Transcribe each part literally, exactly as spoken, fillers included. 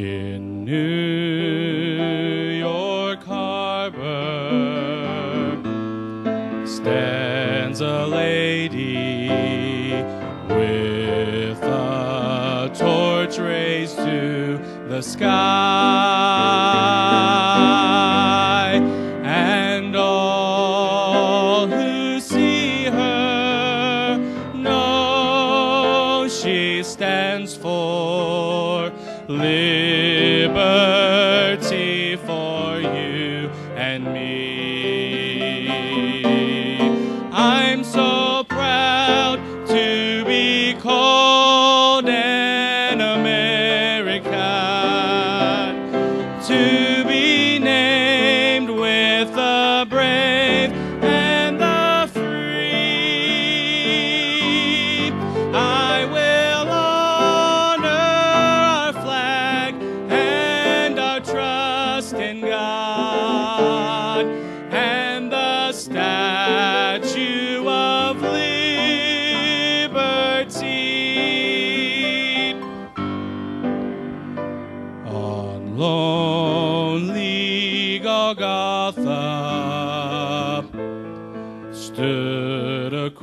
In New York Harbor stands a lady with a torch raised to the sky, and all who see her know she stands for liberty for you and me. I'm so proud to be called an American, to be named with the brave and the free. I will honor our flag and our trust in God and the Statue of Liberty. On lonely Golgotha stood a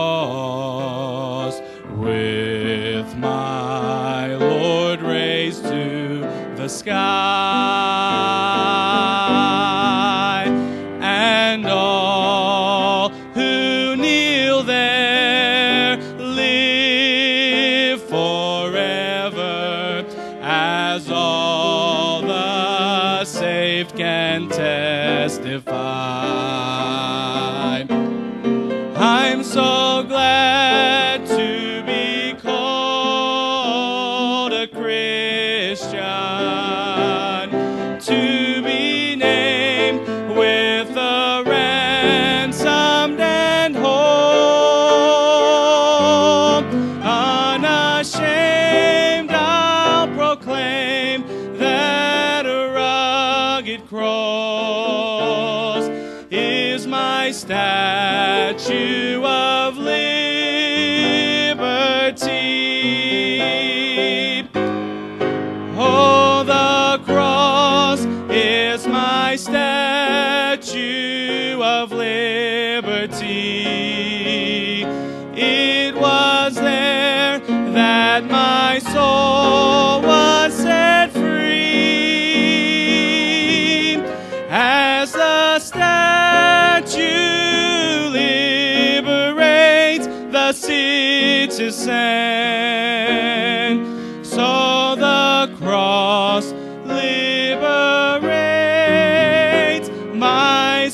cross with my Lord raised to the sky, and all who kneel there live forever, as all the saved can testify. I'm so glad to be called a Christian, to be named with the ransomed and whole. Unashamed I'll proclaim that a rugged cross is my statue of liberty. Oh, the cross is my statue of liberty. It was there that my soul was set free, as the statue liberates the citizen, so the cross liberates my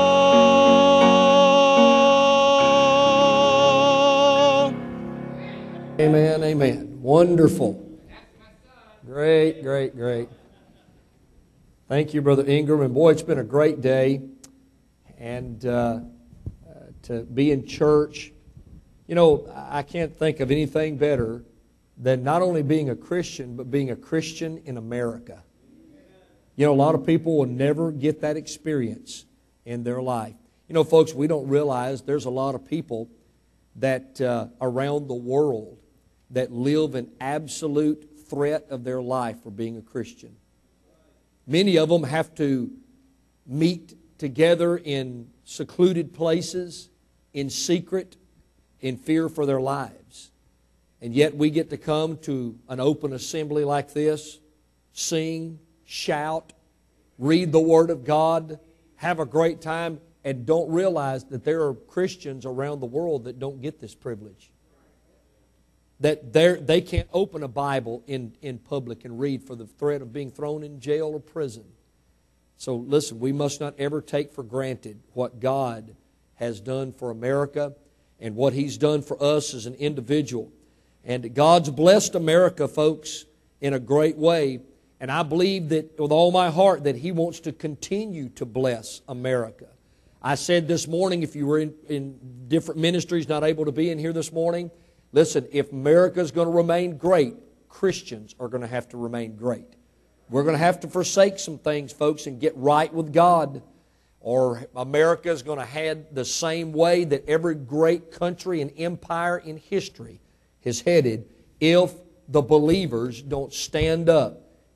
soul. Amen, amen. Wonderful. Great, great, great. Thank you, Brother Ingram. And boy, it's been a great day. And uh, uh, to be in church, you know, I can't think of anything better than not only being a Christian, but being a Christian in America. You know, a lot of people will never get that experience in their life. You know, folks, we don't realize there's a lot of people that uh, around the world that live in absolute threat of their life for being a Christian. Many of them have to meet together in secluded places, in secret, in fear for their lives. And yet we get to come to an open assembly like this, sing, shout, read the Word of God, have a great time, and don't realize that there are Christians around the world that don't get this privilege. That they can't open a Bible in, in public and read for the threat of being thrown in jail or prison. So listen, we must not ever take for granted what God has done for America and what He's done for us as an individual. And God's blessed America, folks, in a great way. And I believe that with all my heart that He wants to continue to bless America. I said this morning, if you were in, in different ministries not able to be in here this morning, listen, if America is going to remain great, Christians are going to have to remain great. We're going to have to forsake some things, folks, and get right with God. Or America is going to head the same way that every great country and empire in history has headed if the believers don't stand up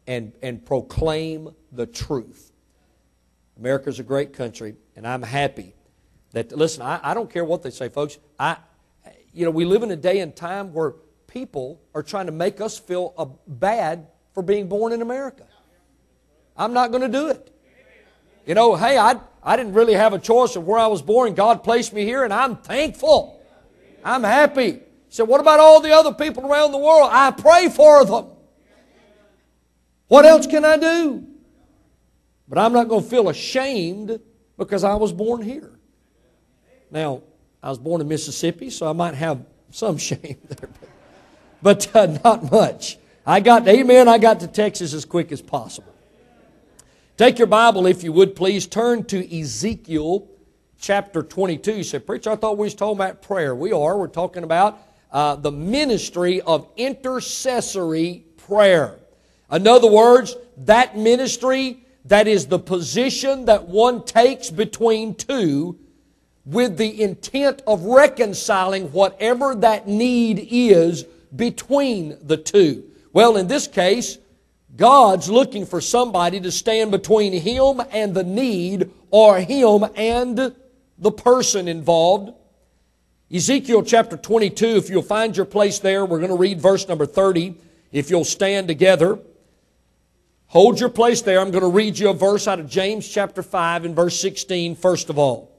and, and proclaim the truth. America's a great country, and I'm happy that, listen, I, I don't care what they say, folks. I, you know, we live in a day and time where people are trying to make us feel uh, bad for being born in America. I'm not going to do it. You know, hey, I, I didn't really have a choice of where I was born. God placed me here, and I'm thankful. I'm happy. So what about all the other people around the world? I pray for them. What else can I do? But I'm not going to feel ashamed because I was born here. Now, I was born in Mississippi, so I might have some shame there. But uh, not much. I got, amen, I got to Texas as quick as possible. Take your Bible, if you would, please. Turn to Ezekiel chapter twenty-two. You say, Preacher, I thought we was talking about prayer. We are. We're talking about uh, the ministry of intercessory prayer. In other words, that ministry, that is the position that one takes between two with the intent of reconciling whatever that need is between the two. Well, in this case, God's looking for somebody to stand between Him and the need, or Him and the person involved. Ezekiel chapter twenty-two, if you'll find your place there, we're going to read verse number thirty. If you'll stand together, hold your place there. I'm going to read you a verse out of James chapter five and verse sixteen first of all.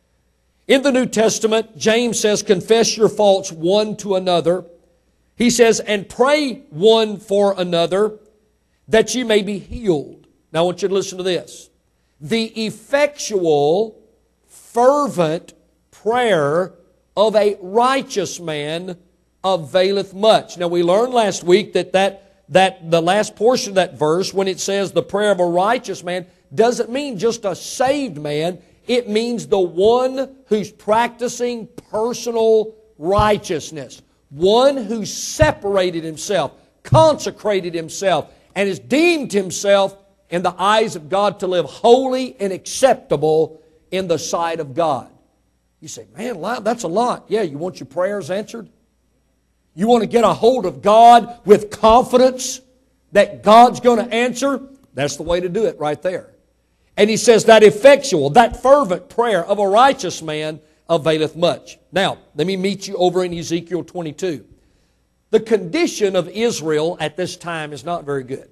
In the New Testament, James says, confess your faults one to another. He says, and pray one for another, that ye may be healed. Now I want you to listen to this. The effectual, fervent prayer of a righteous man availeth much. Now we learned last week that, that, that the last portion of that verse, when it says the prayer of a righteous man, doesn't mean just a saved man. It means the one who's practicing personal righteousness. One who's separated himself, consecrated himself, and has deemed himself in the eyes of God to live holy and acceptable in the sight of God. You say, man, that's a lot. Yeah, you want your prayers answered? You want to get a hold of God with confidence that God's going to answer? That's the way to do it right there. And he says that effectual, that fervent prayer of a righteous man availeth much. Now, let me meet you over in Ezekiel twenty-two. The condition of Israel at this time is not very good.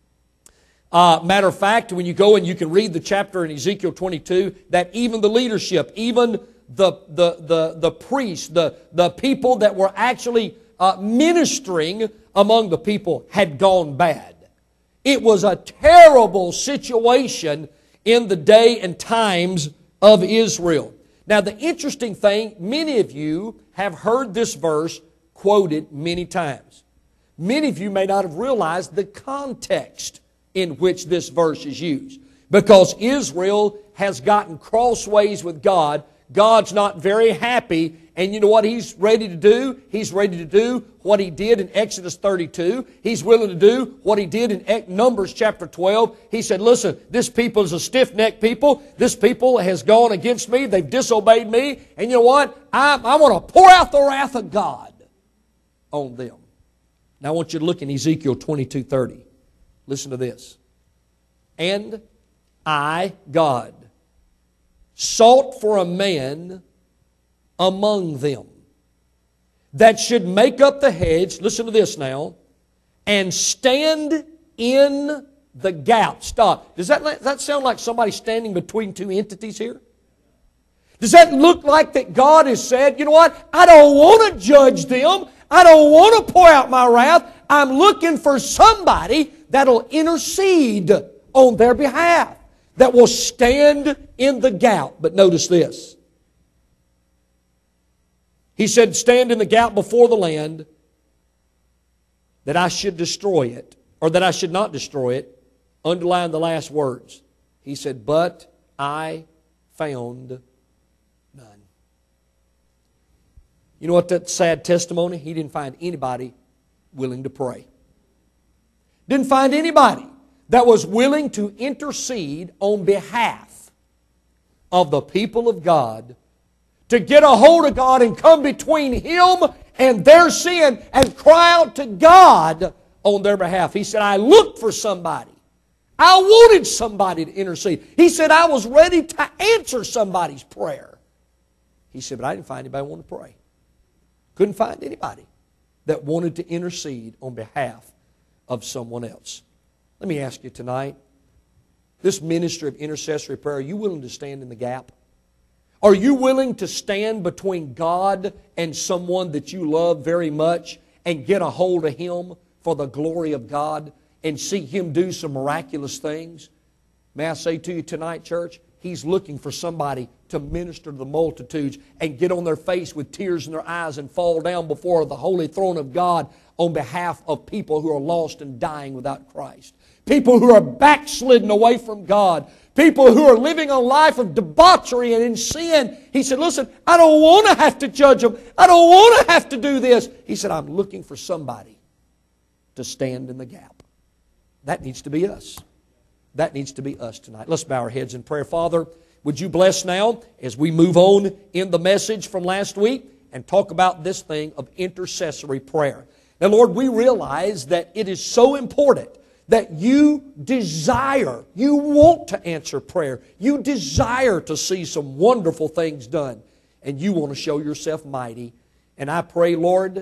Uh, matter of fact, when you go and you can read the chapter in Ezekiel twenty-two, that even the leadership, even the the the, the priests, the, the people that were actually uh, ministering among the people had gone bad. It was a terrible situation in the day and times of Israel. Now, the interesting thing, many of you have heard this verse quoted many times. Many of you may not have realized the context in which this verse is used. Because Israel has gotten crossways with God. God's not very happy. And you know what He's ready to do? He's ready to do what He did in Exodus thirty-two. He's willing to do what He did in Numbers chapter twelve. He said, listen, this people is a stiff-necked people. This people has gone against me. They've disobeyed me. And you know what? I, I want to pour out the wrath of God on them. Now I want you to look in Ezekiel twenty-two thirty. Listen to this. And I, God, sought for a man among them that should make up the hedge, listen to this now, and stand in the gap. Stop. Does that, does that sound like somebody standing between two entities here? Does that look like that God has said, you know what, I don't want to judge them. I don't want to pour out my wrath. I'm looking for somebody that'll intercede on their behalf, that will stand in the gap. But notice this. He said, stand in the gap before the land, that I should destroy it, or that I should not destroy it. Underline the last words. He said, but I found none. You know what that sad testimony? He didn't find anybody willing to pray. Didn't find anybody that was willing to intercede on behalf of the people of God, to get a hold of God and come between Him and their sin and cry out to God on their behalf. He said, I looked for somebody. I wanted somebody to intercede. He said, I was ready to answer somebody's prayer. He said, but I didn't find anybody who wanted to pray. Couldn't find anybody that wanted to intercede on behalf of someone else. Let me ask you tonight, this ministry of intercessory prayer, are you willing to stand in the gap? Are you willing to stand between God and someone that you love very much and get a hold of Him for the glory of God and see Him do some miraculous things? May I say to you tonight, church, He's looking for somebody to minister to the multitudes and get on their face with tears in their eyes and fall down before the holy throne of God on behalf of people who are lost and dying without Christ. People who are backslidden away from God. People who are living a life of debauchery and in sin. He said, listen, I don't want to have to judge them. I don't want to have to do this. He said, I'm looking for somebody to stand in the gap. That needs to be us. That needs to be us tonight. Let's bow our heads in prayer. Father, would you bless now as we move on in the message from last week and talk about this thing of intercessory prayer. Now, Lord, we realize that it is so important that you desire, you want to answer prayer. You desire to see some wonderful things done. And you want to show yourself mighty. And I pray, Lord,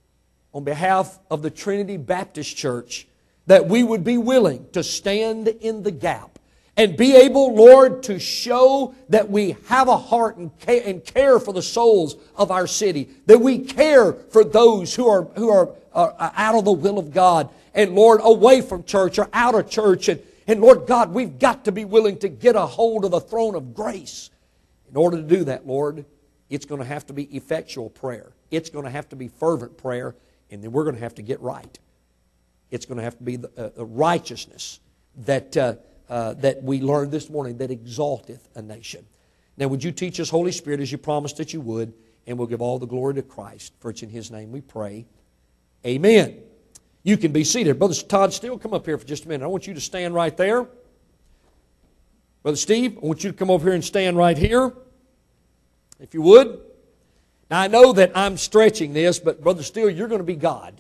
on behalf of the Trinity Baptist Church, that we would be willing to stand in the gap and be able, Lord, to show that we have a heart and care for the souls of our city, that we care for those who are, who are uh, out of the will of God, and Lord, away from church or out of church. And, and Lord God, we've got to be willing to get a hold of the throne of grace. In order to do that, Lord, it's going to have to be effectual prayer. It's going to have to be fervent prayer, and then we're going to have to get right. It's going to have to be the, uh, the righteousness that, uh, uh, that we learned this morning that exalteth a nation. Now, would you teach us, Holy Spirit, as you promised that you would, and we'll give all the glory to Christ. For it's in His name we pray. Amen. You can be seated. Brother Todd Steele, come up here for just a minute. I want you to stand right there. Brother Steve, I want you to come over here and stand right here, if you would. Now, I know that I'm stretching this, but Brother Steele, you're going to be God.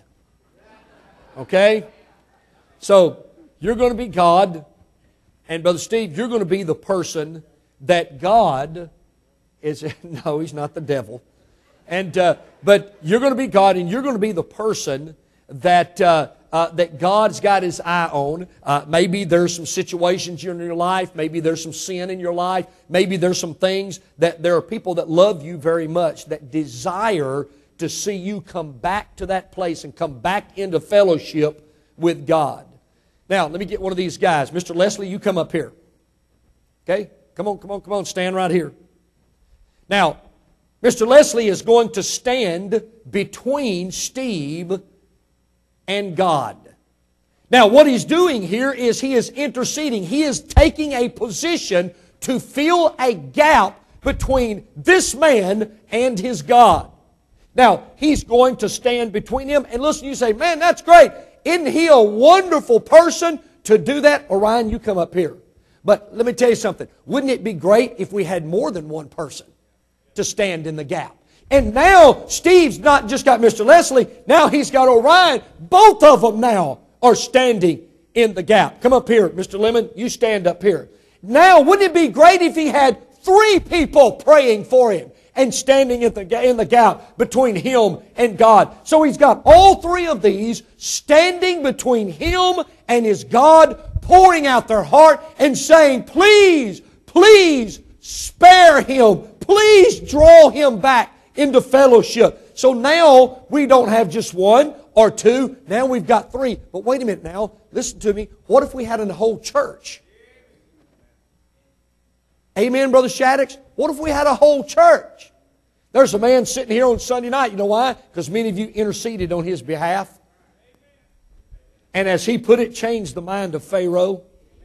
Okay? So, you're going to be God, and Brother Steve, you're going to be the person that God is. No, he's not the devil. And uh, but you're going to be God, and you're going to be the person that uh, uh, that God's got His eye on. Uh, maybe there's some situations in your life. Maybe there's some sin in your life. Maybe there's some things that there are people that love you very much that desire to see you come back to that place and come back into fellowship with God. Now, let me get one of these guys. Mister Leslie, you come up here. Okay? Come on, come on, come on. Stand right here. Now, Mister Leslie is going to stand between Steve and God. Now, what he's doing here is he is interceding. He is taking a position to fill a gap between this man and his God. Now, he's going to stand between him. And listen, you say, man, that's great. Isn't he a wonderful person to do that? Orion, you come up here. But let me tell you something. Wouldn't it be great if we had more than one person to stand in the gap? And now, Steve's not just got Mister Leslie. Now he's got Orion. Both of them now are standing in the gap. Come up here, Mister Lemon. You stand up here. Now, wouldn't it be great if he had three people praying for him and standing in the, in the gap between him and God? So he's got all three of these standing between him and his God, pouring out their heart and saying, please, please spare him. Please draw him back into fellowship. So now we don't have just one or two. Now we've got three. But wait a minute now. Listen to me. What if we had a whole church? Amen, Brother Shaddix? What if we had a whole church? There's a man sitting here on Sunday night. You know why? Because many of you interceded on his behalf. And as he put it, changed the mind of Pharaoh.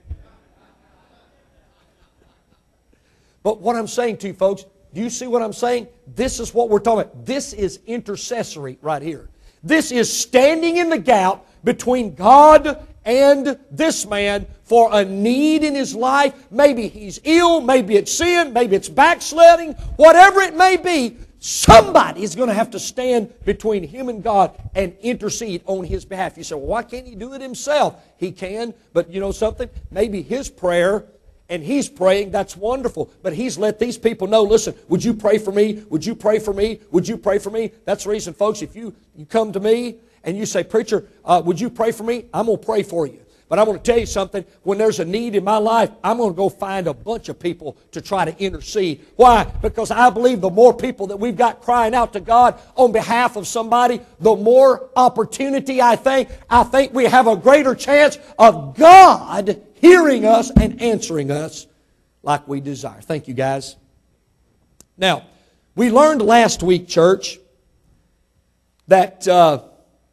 But what I'm saying to you folks, do you see what I'm saying? This is what we're talking about. This is intercessory right here. This is standing in the gap between God and this man for a need in his life. Maybe he's ill, maybe it's sin, maybe it's backsliding, whatever it may be. Somebody is going to have to stand between him and God and intercede on his behalf. You say, well, why can't he do it himself? He can, but you know something? Maybe his prayer and he's praying, that's wonderful. But he's let these people know, listen, would you pray for me? Would you pray for me? Would you pray for me? That's the reason, folks, if you, you come to me and you say, preacher, uh, would you pray for me? I'm going to pray for you. But I want to tell you something. When there's a need in my life, I'm going to go find a bunch of people to try to intercede. Why? Because I believe the more people that we've got crying out to God on behalf of somebody, the more opportunity I think, I think we have a greater chance of God hearing us and answering us like we desire. Thank you, guys. Now, we learned last week, church, that Uh,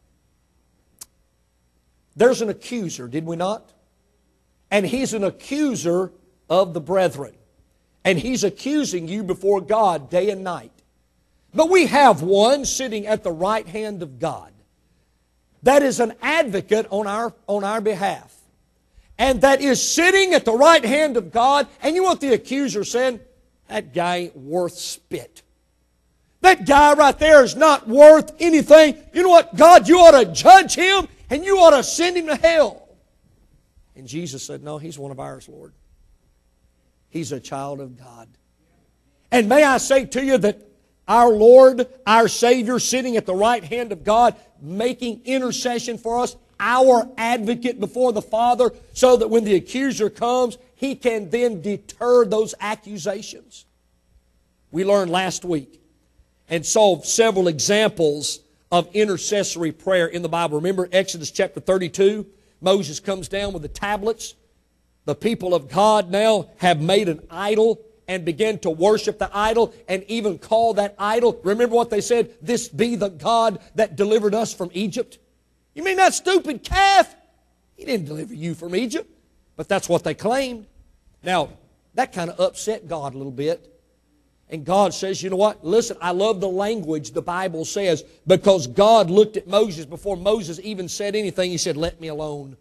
there's an accuser, did we not? And he's an accuser of the brethren. And he's accusing you before God day and night. But we have one sitting at the right hand of God that is an advocate on our, on our behalf. And that is sitting at the right hand of God. And you know what the accuser said? That guy ain't worth spit. That guy right there is not worth anything. You know what? God, you ought to judge him. And you ought to send him to hell. And Jesus said, no, he's one of ours, Lord. He's a child of God. And may I say to you that our Lord, our Savior, sitting at the right hand of God, making intercession for us, our advocate before the Father, so that when the accuser comes, he can then deter those accusations. We learned last week and saw several examples of intercessory prayer in the Bible. Remember Exodus chapter thirty-two? Moses comes down with the tablets. The people of God now have made an idol and began to worship the idol and even call that idol. Remember what they said? This be the God that delivered us from Egypt. You mean that stupid calf? He didn't deliver you from Egypt. But that's what they claimed. Now, that kind of upset God a little bit. And God says, you know what? Listen, I love the language the Bible says, because God looked at Moses before Moses even said anything. He said, let me alone.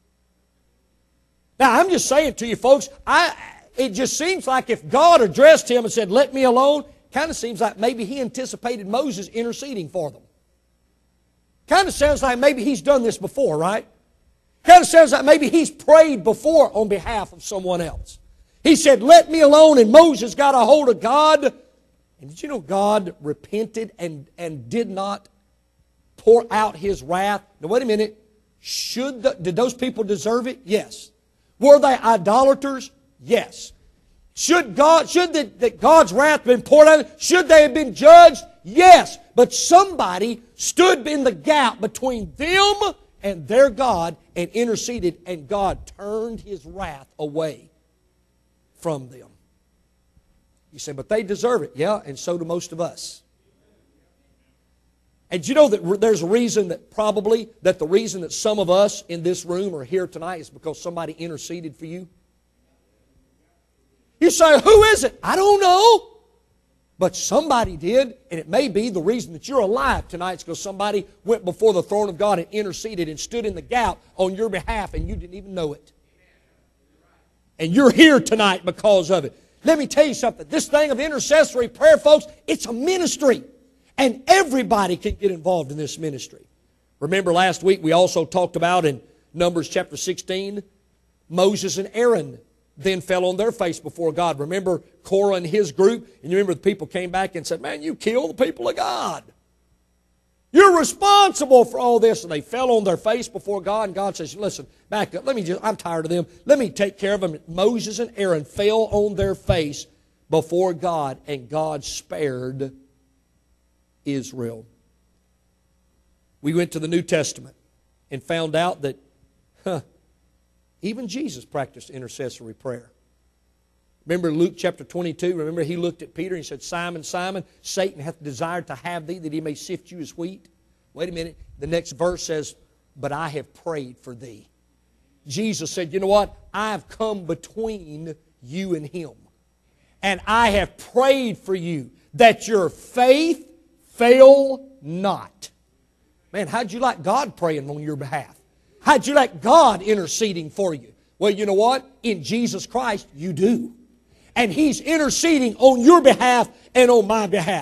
Now, I'm just saying to you folks, I, it just seems like if God addressed him and said, let me alone, kind of seems like maybe he anticipated Moses interceding for them. Kind of sounds like maybe he's done this before, right? Kind of sounds like maybe he's prayed before on behalf of someone else. He said, let me alone, and Moses got a hold of God. And did you know God repented and, and did not pour out His wrath? Now, wait a minute. Should the, did those people deserve it? Yes. Were they idolaters? Yes. Should God, should the, the God's wrath been poured out? Should they have been judged? Yes. But somebody stood in the gap between them and their God and interceded, and God turned His wrath away from them. You say, but they deserve it. Yeah, and so do most of us. And you know that there's a reason that probably, that the reason that some of us in this room are here tonight is because somebody interceded for you. You say, who is it? I don't know. But somebody did, and it may be the reason that you're alive tonight is because somebody went before the throne of God and interceded and stood in the gap on your behalf, and you didn't even know it. And you're here tonight because of it. Let me tell you something. This thing of intercessory prayer, folks, it's a ministry. And everybody can get involved in this ministry. Remember last week we also talked about in Numbers chapter sixteen, Moses and Aaron then fell on their face before God. Remember Korah and his group? And you remember the people came back and said, man, you killed the people of God. You're responsible for all this. And they fell on their face before God. And God says, listen, back up. Let me just, I'm tired of them. Let me take care of them. Moses and Aaron fell on their face before God. And God spared Israel. We went to the New Testament and found out that huh, even Jesus practiced intercessory prayer. Remember Luke chapter twenty-two? Remember he looked at Peter and he said, Simon, Simon, Satan hath desired to have thee that he may sift you as wheat. Wait a minute. The next verse says, but I have prayed for thee. Jesus said, you know what? I've come between you and him. And I have prayed for you that your faith fail not. Man, how'd you like God praying on your behalf? How'd you like God interceding for you? Well, you know what? In Jesus Christ, you do. And He's interceding on your behalf and on my behalf.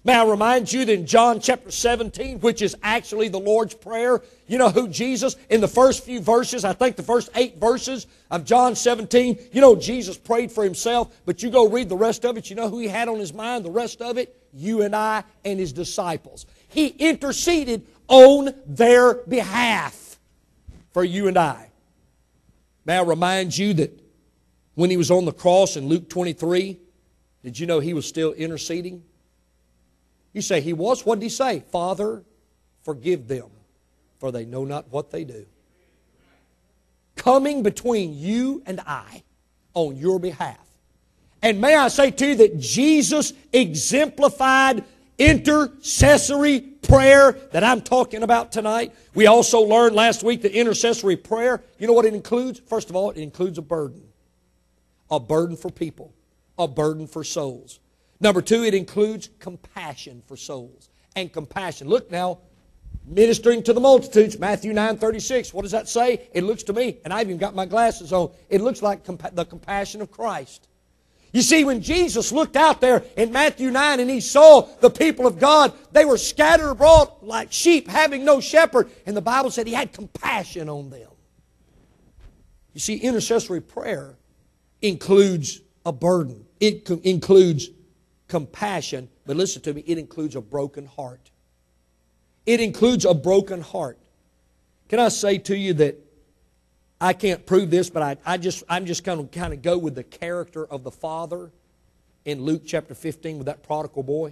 May I remind you that in John chapter seventeen, which is actually the Lord's Prayer, you know who Jesus, in the first few verses, I think the first eight verses of John seventeen, you know Jesus prayed for Himself, but you go read the rest of it, you know who He had on His mind, the rest of it? You and I and His disciples. He interceded on their behalf for you and I. May I remind you that when He was on the cross in Luke twenty-three, did you know He was still interceding? You say, He was? What did He say? Father, forgive them, for they know not what they do. Coming between you and I on your behalf. And may I say to you that Jesus exemplified intercessory prayer that I'm talking about tonight. We also learned last week that intercessory prayer, you know what it includes? First of all, it includes a burden. A burden for people. A burden for souls. Number two, it includes compassion for souls. And compassion. Look now, ministering to the multitudes, Matthew nine thirty-six. What does that say? It looks to me, and I've even got my glasses on, it looks like compa- the compassion of Christ. You see, when Jesus looked out there in Matthew nine and He saw the people of God, they were scattered abroad like sheep having no shepherd. And the Bible said He had compassion on them. You see, intercessory prayer includes a burden. It co- includes compassion. But listen to me, it includes a broken heart. It includes a broken heart. Can I say to you that I can't prove this, but I, I just, I'm just going to kind of go with the character of the Father in Luke chapter fifteen with that prodigal boy.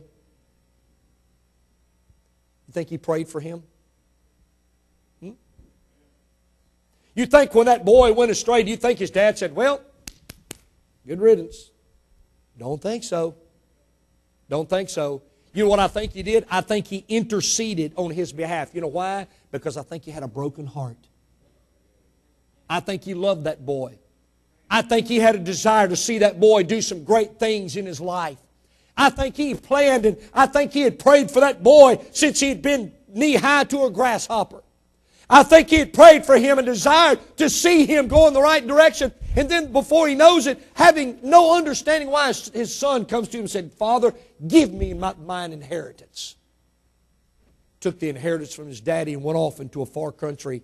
You think He prayed for him? Hmm? You think when that boy went astray, do you think his dad said, well, good riddance? Don't think so. Don't think so. You know what I think He did? I think He interceded on his behalf. You know why? Because I think he had a broken heart. I think He loved that boy. I think He had a desire to see that boy do some great things in his life. I think He planned and I think He had prayed for that boy since he had been knee-high to a grasshopper. I think He had prayed for him and desired to see him go in the right direction. And then before he knows it, having no understanding why his son comes to him and said, Father, give me my, mine inheritance. Took the inheritance from his daddy and went off into a far country.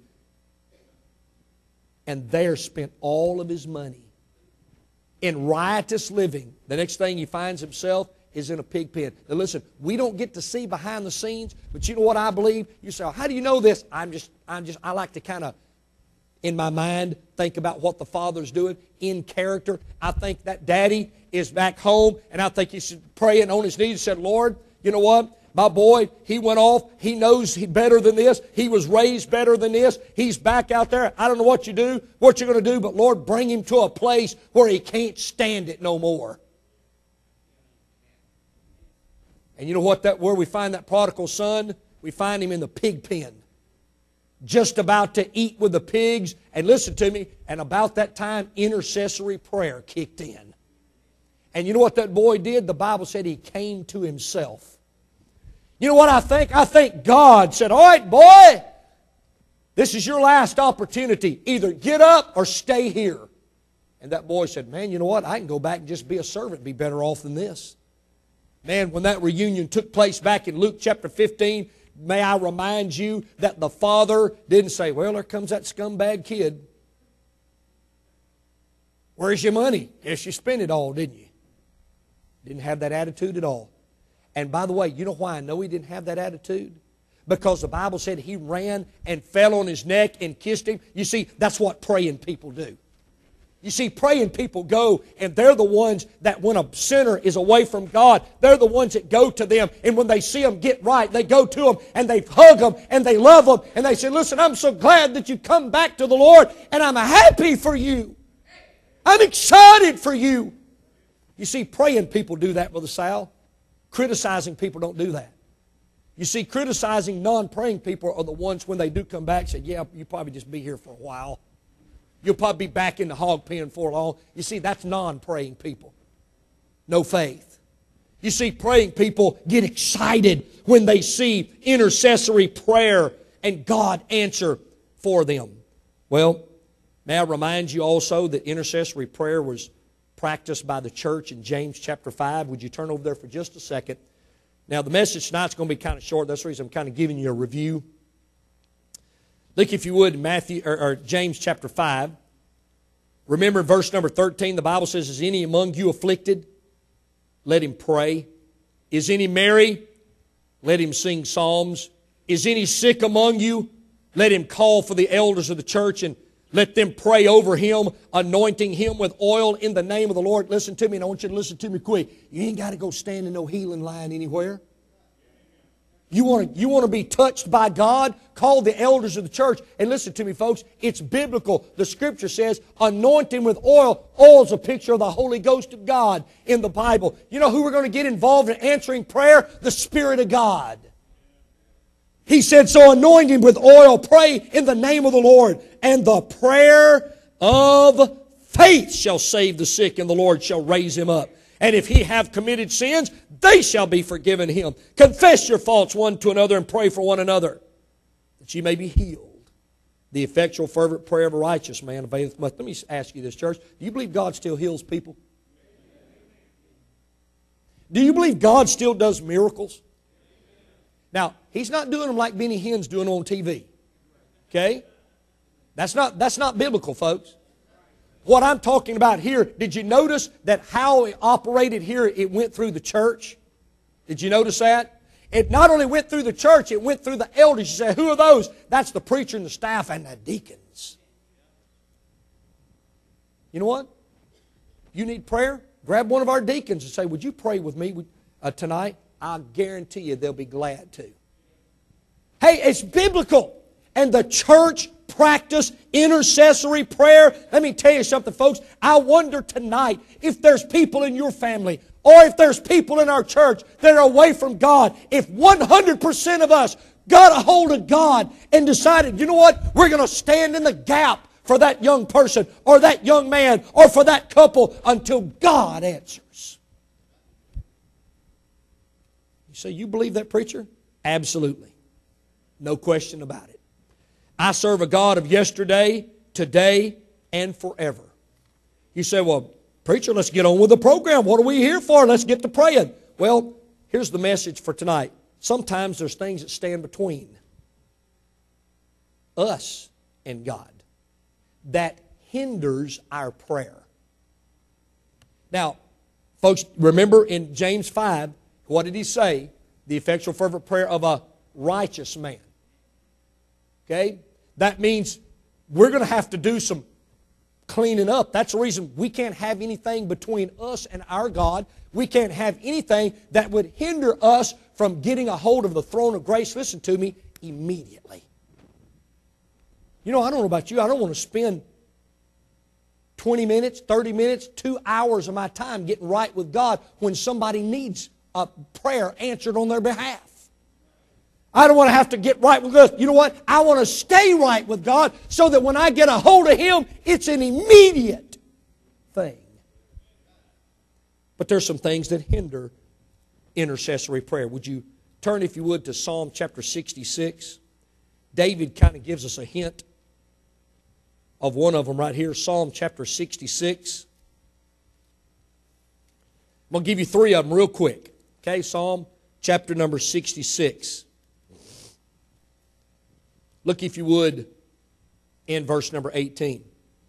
And there spent all of his money in riotous living. The next thing he finds himself is in a pig pen. Now listen, we don't get to see behind the scenes, but you know what I believe? You say, oh, how do you know this? I'm just, I'm just, I like to kind of, in my mind, think about what the Father's doing in character. I think that daddy is back home, and I think he's praying on his knees and said, Lord, you know what? My boy, he went off. He knows he better than this. He was raised better than this. He's back out there. I don't know what you do, what you're going to do, but Lord, bring him to a place where he can't stand it no more. And you know what? That where we find that prodigal son? We find him in the pig pen. Just about to eat with the pigs. And listen to me, and about that time, intercessory prayer kicked in. And you know what that boy did? The Bible said he came to himself. You know what I think? I think God said, all right, boy, this is your last opportunity. Either get up or stay here. And that boy said, man, you know what? I can go back and just be a servant, be better off than this. Man, when that reunion took place back in Luke chapter fifteen, may I remind you that the father didn't say, well, there comes that scumbag kid. Where's your money? Yes, you spent it all, didn't you? Didn't have that attitude at all. And by the way, you know why I know he didn't have that attitude? Because the Bible said he ran and fell on his neck and kissed him. You see, that's what praying people do. You see, praying people go, and they're the ones that when a sinner is away from God, they're the ones that go to them. And when they see them get right, they go to them, and they hug them, and they love them. And they say, listen, I'm so glad that you come back to the Lord, and I'm happy for you. I'm excited for you. You see, praying people do that, Brother Sal. Criticizing people don't do that. You see, criticizing non-praying people are the ones when they do come back say, yeah, you'll probably just be here for a while. You'll probably be back in the hog pen for long. You see, that's non-praying people. No faith. You see, praying people get excited when they see intercessory prayer and God answer for them. Well, may I remind you also that intercessory prayer was practiced by the church in James chapter five. Would you turn over there for just a second? Now, the message tonight's going to be kind of short. That's the reason I'm kind of giving you a review. Look, if you would, Matthew or, or James chapter five. Remember verse number thirteen, the Bible says, "Is any among you afflicted? Let him pray. Is any merry? Let him sing psalms. Is any sick among you? Let him call for the elders of the church and let them pray over him, anointing him with oil in the name of the Lord." Listen to me, and I want you to listen to me quick. You ain't got to go stand in no healing line anywhere. You want to, you want to be touched by God? Call the elders of the church. And listen to me, folks. It's biblical. The Scripture says, anoint him with oil. Oil's a picture of the Holy Ghost of God in the Bible. You know who we're going to get involved in answering prayer? The Spirit of God. He said, so anoint him with oil. Pray in the name of the Lord. And the prayer of faith shall save the sick, and the Lord shall raise him up. And if he have committed sins, they shall be forgiven him. Confess your faults one to another and pray for one another, that ye may be healed. The effectual fervent prayer of a righteous man availeth much. Let me ask you this, church. Do you believe God still heals people? Do you believe God still does miracles? Now, He's not doing them like Benny Hinn's doing on T V. Okay? That's not, that's not biblical, folks. What I'm talking about here, did you notice that how it operated here, it went through the church? Did you notice that? It not only went through the church, it went through the elders. You say, who are those? That's the preacher and the staff and the deacons. You know what? You need prayer? Grab one of our deacons and say, would you pray with me uh, tonight? I guarantee you they'll be glad to. Hey, it's biblical. And the church practice intercessory prayer. Let me tell you something, folks. I wonder tonight if there's people in your family or if there's people in our church that are away from God. If one hundred percent of us got a hold of God and decided, you know what, we're going to stand in the gap for that young person or that young man or for that couple until God answers. You say, you believe that, preacher? Absolutely. No question about it. I serve a God of yesterday, today, and forever. You say, well, preacher, let's get on with the program. What are we here for? Let's get to praying. Well, here's the message for tonight. Sometimes there's things that stand between us and God that hinders our prayer. Now, folks, remember in James five, what did he say? The effectual fervent prayer of a righteous man. Okay? That means we're going to have to do some cleaning up. That's the reason we can't have anything between us and our God. We can't have anything that would hinder us from getting a hold of the throne of grace, listen to me, immediately. You know, I don't know about you. I don't want to spend twenty minutes, thirty minutes, two hours of my time getting right with God when somebody needs a prayer answered on their behalf. I don't want to have to get right with God. You know what? I want to stay right with God so that when I get a hold of Him, it's an immediate thing. But there's some things that hinder intercessory prayer. Would you turn, if you would, to Psalm chapter sixty-six? David kind of gives us a hint of one of them right here, Psalm chapter sixty-six. I'm going to give you three of them real quick. Okay, Psalm chapter number sixty-six. Look, if you would, in verse number eighteen.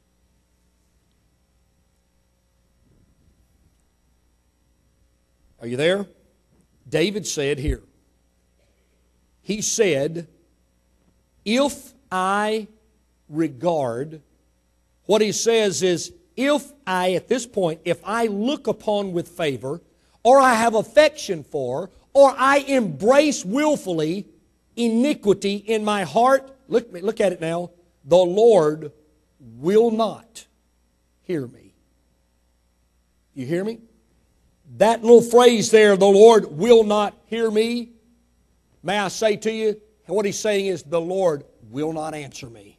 Are you there? David said here, he said, if I regard, what he says is, if I, at this point, if I look upon with favor, or I have affection for, or I embrace willfully iniquity in my heart, look, look at it now, the Lord will not hear me. You hear me? That little phrase there, the Lord will not hear me, may I say to you, what he's saying is, the Lord will not answer me.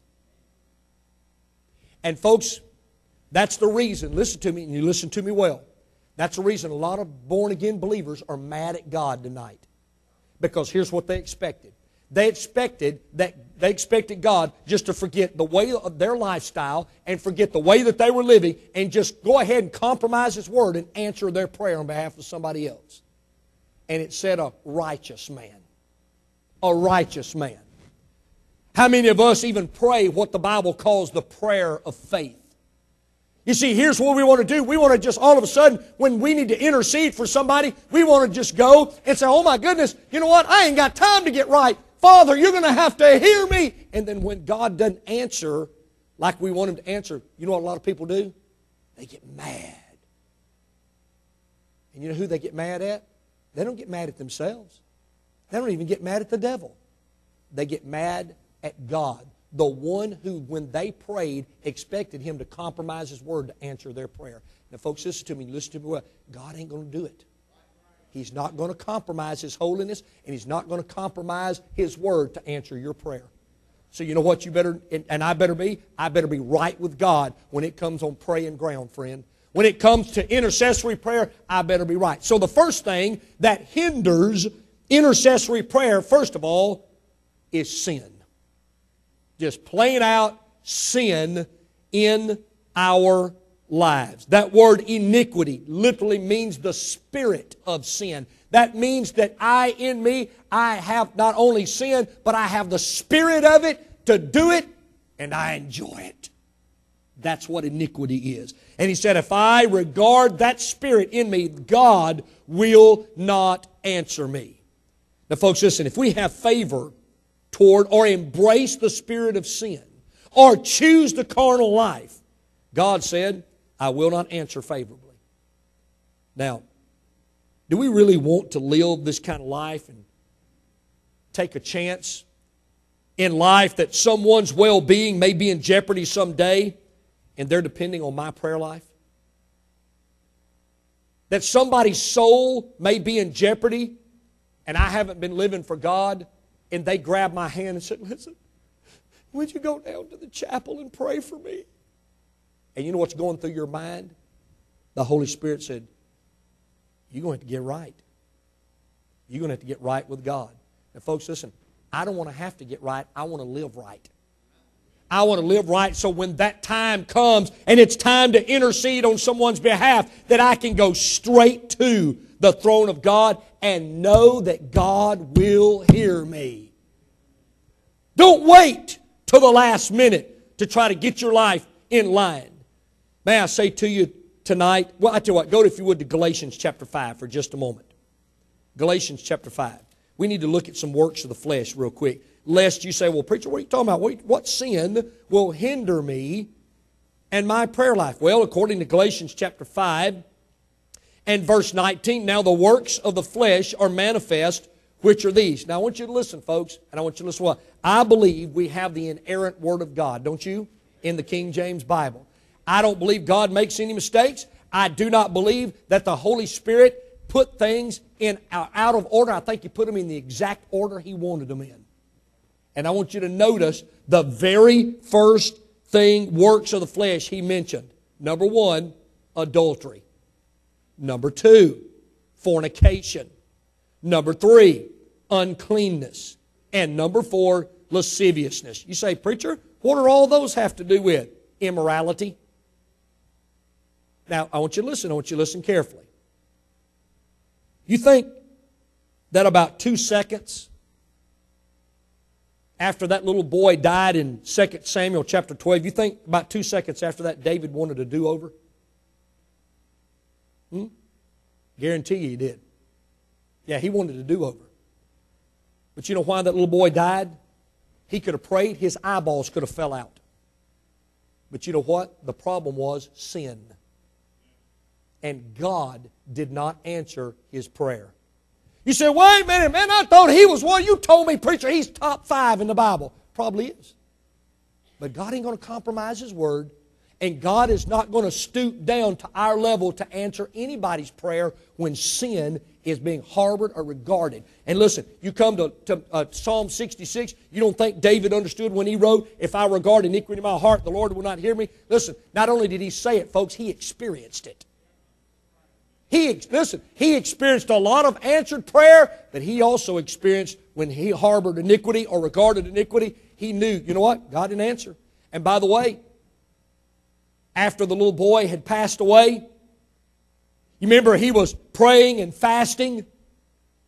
And folks, that's the reason, listen to me, and you listen to me well, that's the reason a lot of born-again believers are mad at God tonight. Because here's what they expected. They expected that they expected God just to forget the way of their lifestyle and forget the way that they were living and just go ahead and compromise His Word and answer their prayer on behalf of somebody else. and it said a righteous man. A righteous man. How many of us even pray what the Bible calls the prayer of faith? You see, here's what we want to do. We want to just all of a sudden, when we need to intercede for somebody, we want to just go and say, oh my goodness, you know what? I ain't got time to get right. Father, you're going to have to hear me. And then when God doesn't answer like we want Him to answer, you know what a lot of people do? They get mad. And you know who they get mad at? They don't get mad at themselves. They don't even get mad at the devil. They get mad at God, the one who, when they prayed, expected Him to compromise His Word to answer their prayer. Now, folks, listen to me. Listen to me well. God ain't going to do it. He's not going to compromise His holiness, and He's not going to compromise His Word to answer your prayer. So you know what you better, and, and I better be? I better be right with God when it comes on praying ground, friend. When it comes to intercessory prayer, I better be right. So the first thing that hinders intercessory prayer, first of all, is sin. Just plain out sin in our lives. That word iniquity literally means the spirit of sin. That means that I, in me, I have not only sin, but I have the spirit of it to do it, and I enjoy it. That's what iniquity is. And he said, if I regard that spirit in me, God will not answer me. Now, folks, listen, if we have favor toward or embrace the spirit of sin or choose the carnal life, God said, I will not answer favorably. Now, do we really want to live this kind of life and take a chance in life that someone's well-being may be in jeopardy someday and they're depending on my prayer life? That somebody's soul may be in jeopardy and I haven't been living for God, and they grab my hand and said, listen, would you go down to the chapel and pray for me? And you know what's going through your mind? The Holy Spirit said, you're going to have to get right. You're going to have to get right with God. And folks, listen, I don't want to have to get right. I want to live right. I want to live right so when that time comes and it's time to intercede on someone's behalf, that I can go straight to the throne of God and know that God will hear me. Don't wait till the last minute to try to get your life in line. May I say to you tonight, well, I tell you what, go if you would to Galatians chapter five for just a moment. Galatians chapter five. We need to look at some works of the flesh real quick. Lest you say, well, preacher, what are you talking about? What, what sin will hinder me and my prayer life? Well, according to Galatians chapter five and verse nineteen, now the works of the flesh are manifest, which are these. Now I want you to listen, folks, and I want you to listen well. I believe we have the inerrant Word of God, don't you? In the King James Bible. I don't believe God makes any mistakes. I do not believe that the Holy Spirit put things in out of order. I think He put them in the exact order He wanted them in. And I want you to notice the very first thing, works of the flesh, He mentioned. Number one, adultery. Number two, fornication. Number three, uncleanness. And number four, lasciviousness. You say, preacher, what do all those have to do with? Immorality. Now, I want you to listen. I want you to listen carefully. You think that about two seconds after that little boy died in Second Samuel chapter twelve, you think about two seconds after that David wanted a do-over? Hmm? Guarantee you he did. Yeah, he wanted a do-over. But you know why that little boy died? He could have prayed, his eyeballs could have fell out. But you know what? The problem was sin. And God did not answer his prayer. You say, wait a minute, man, I thought he was one. You told me, preacher, he's top five in the Bible. Probably is. But God ain't going to compromise His Word. And God is not going to stoop down to our level to answer anybody's prayer when sin is being harbored or regarded. And listen, you come to, to uh, Psalm sixty-six, you don't think David understood when he wrote, if I regard iniquity in my heart, the Lord will not hear me. Listen, not only did he say it, folks, he experienced it. He, listen, he experienced a lot of answered prayer, but he also experienced when he harbored iniquity or regarded iniquity, he knew, you know what? God didn't answer. And by the way, after the little boy had passed away, you remember he was praying and fasting,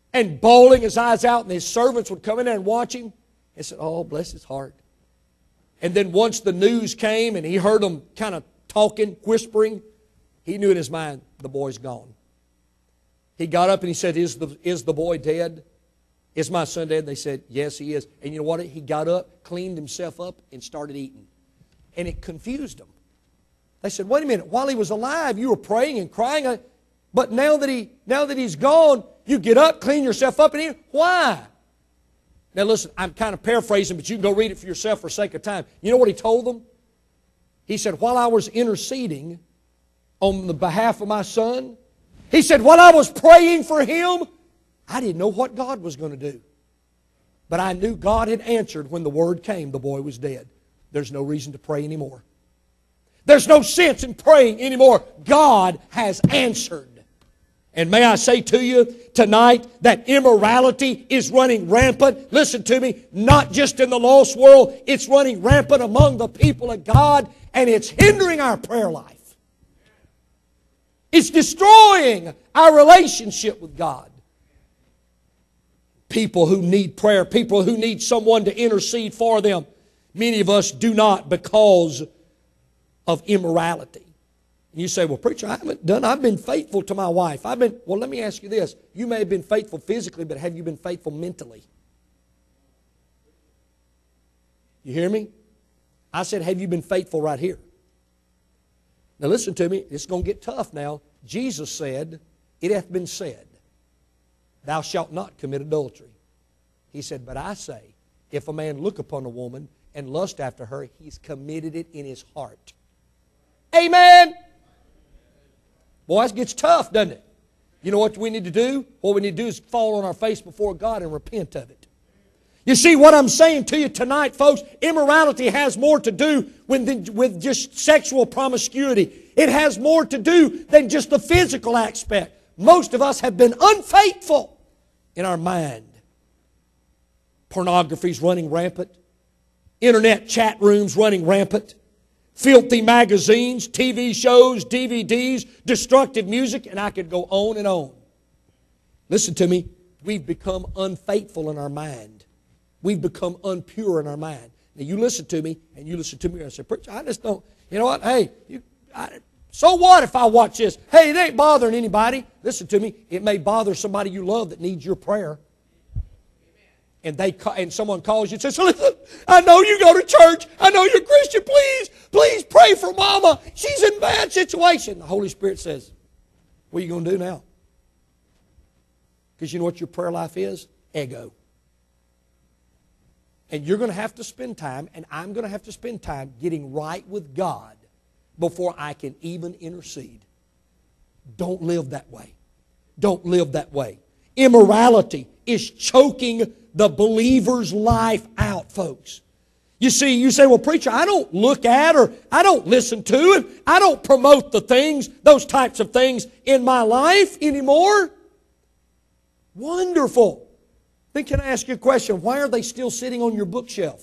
and bawling his eyes out, and his servants would come in there and watch him and said, oh, bless his heart. And then once the news came and he heard them kind of talking, whispering, he knew in his mind, the boy's gone. He got up and he said, is the, is the boy dead? Is my son dead? They said, yes, he is. And you know what? He got up, cleaned himself up, and started eating. And it confused them. They said, wait a minute, while he was alive, you were praying and crying, but now that, he, now that he's gone, you get up, clean yourself up, and eat. Why? Now listen, I'm kind of paraphrasing, but you can go read it for yourself for sake of time. You know what he told them? He said, while I was interceding on the behalf of my son, he said, while I was praying for him, I didn't know what God was going to do. But I knew God had answered when the word came the boy was dead. There's no reason to pray anymore. There's no sense in praying anymore. God has answered. And may I say to you tonight that immorality is running rampant. Listen to me, not just in the lost world, it's running rampant among the people of God, and it's hindering our prayer life. It's destroying our relationship with God. People who need prayer, people who need someone to intercede for them, many of us do not because of immorality. And you say, well, preacher, I haven't done, I've been faithful to my wife. I've been, well, let me ask you this. You may have been faithful physically, but have you been faithful mentally? You hear me? I said, have you been faithful right here? Now listen to me, it's going to get tough now. Jesus said, it hath been said, thou shalt not commit adultery. He said, but I say, if a man look upon a woman and lust after her, he's committed it in his heart. Amen. Boy, it gets tough, doesn't it? You know what we need to do? What we need to do is fall on our face before God and repent of it. You see, what I'm saying to you tonight, folks, immorality has more to do with, with just sexual promiscuity. It has more to do than just the physical aspect. Most of us have been unfaithful in our mind. Pornography's running rampant. Internet chat rooms running rampant. Filthy magazines, T V shows, D V Ds, destructive music, and I could go on and on. Listen to me. We've become unfaithful in our mind. We've become unpure in our mind. Now you listen to me, and you listen to me, and I say, preacher, I just don't, you know what, hey, you, I, so what if I watch this? Hey, it ain't bothering anybody. Listen to me, it may bother somebody you love that needs your prayer. And they and someone calls you and says, listen, I know you go to church. I know you're a Christian. Please, please pray for Mama. She's in a bad situation. The Holy Spirit says, what are you going to do now? Because you know what your prayer life is? Ego. And you're going to have to spend time, and I'm going to have to spend time getting right with God before I can even intercede. Don't live that way. Don't live that way. Immorality is choking the believer's life out, folks. You see, you say, well, preacher, I don't look at or I don't listen to and I don't promote the things, those types of things in my life anymore. Wonderful. Then can I ask you a question? Why are they still sitting on your bookshelf?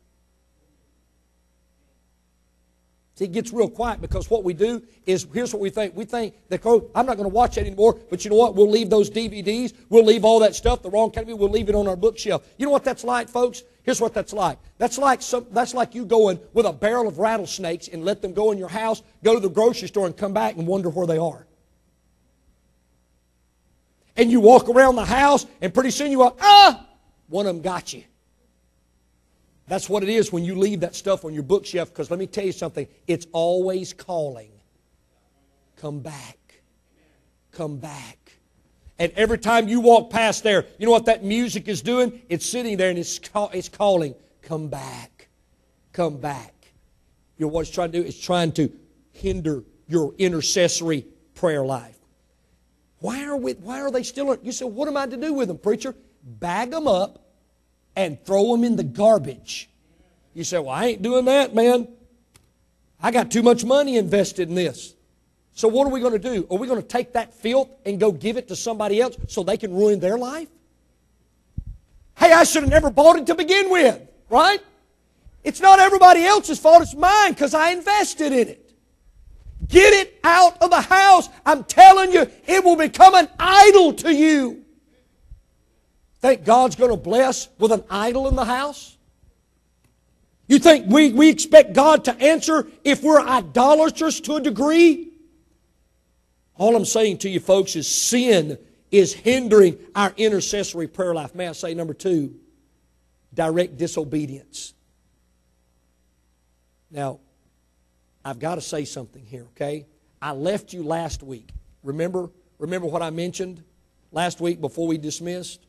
See, it gets real quiet because what we do is, here's what we think. We think that, oh, I'm not going to watch that anymore, but you know what? We'll leave those D V Ds. We'll leave all that stuff, the wrong kind of, we'll leave it on our bookshelf. You know what that's like, folks? Here's what that's like. That's like some, that's like you going with a barrel of rattlesnakes and let them go in your house, go to the grocery store and come back and wonder where they are. And you walk around the house and pretty soon you go, ah, one of them got you. That's what it is when you leave that stuff on your bookshelf, because let me tell you something, it's always calling. Come back. Come back. And every time you walk past there, you know what that music is doing? It's sitting there and it's, call, it's calling, come back. Come back. You know what it's trying to do? It's trying to hinder your intercessory prayer life. Why are, we, why are they still, you say, what am I to do with them, preacher? Bag them up and throw them in the garbage. You say, well, I ain't doing that, man. I got too much money invested in this. So what are we going to do? Are we going to take that filth and go give it to somebody else so they can ruin their life? Hey, I should have never bought it to begin with, right? It's not everybody else's fault, it's mine because I invested in it. Get it out of the house. I'm telling you, it will become an idol to you. Think God's going to bless with an idol in the house? You think we, we expect God to answer if we're idolaters to a degree? All I'm saying to you folks is sin is hindering our intercessory prayer life. May I say number two, direct disobedience. Now, I've got to say something here, okay? I left you last week. Remember, remember what I mentioned last week before we dismissed?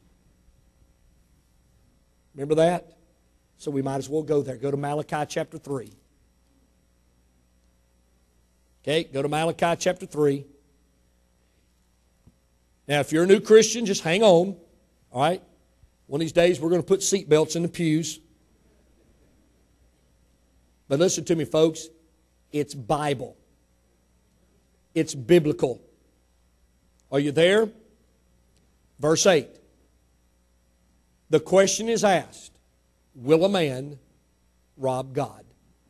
Remember that? So we might as well go there. Go to Malachi chapter three. Okay, go to Malachi chapter three. Now, if you're a new Christian, just hang on. All right? One of these days, we're going to put seatbelts in the pews. But listen to me, folks. It's Bible. It's biblical. Are you there? Verse eight. The question is asked, will a man rob God?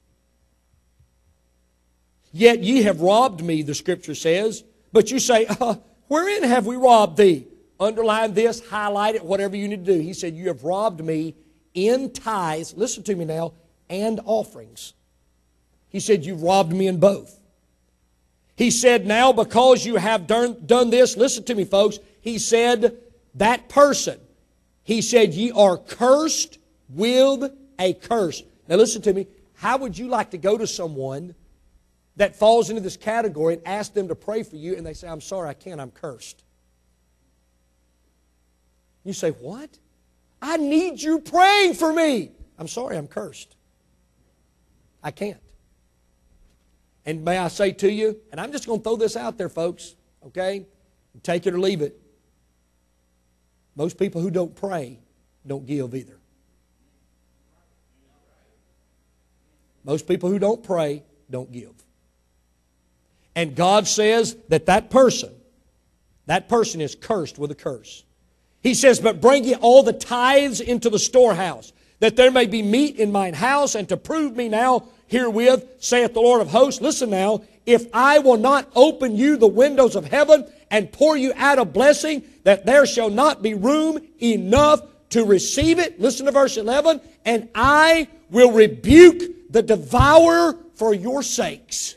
Yet ye have robbed me, the Scripture says. But you say, uh, wherein have we robbed thee? Underline this, highlight it, whatever you need to do. He said, you have robbed me in tithes, listen to me now, and offerings. He said, you've robbed me in both. He said, now because you have done, done this, listen to me folks, he said, that person, he said, ye are cursed with a curse. Now listen to me, how would you like to go to someone that falls into this category and ask them to pray for you and they say, I'm sorry, I can't, I'm cursed? You say, what? I need you praying for me. I'm sorry, I'm cursed. I can't. And may I say to you, and I'm just going to throw this out there, folks, okay? Take it or leave it. Most people who don't pray don't give either. Most people who don't pray don't give. And God says that that person, that person is cursed with a curse. He says, but bring ye all the tithes into the storehouse, that there may be meat in mine house, and to prove me now herewith, saith the Lord of hosts, listen now, if I will not open you the windows of heaven and pour you out a blessing, that there shall not be room enough to receive it. Listen to verse eleven. And I will rebuke the devourer for your sakes.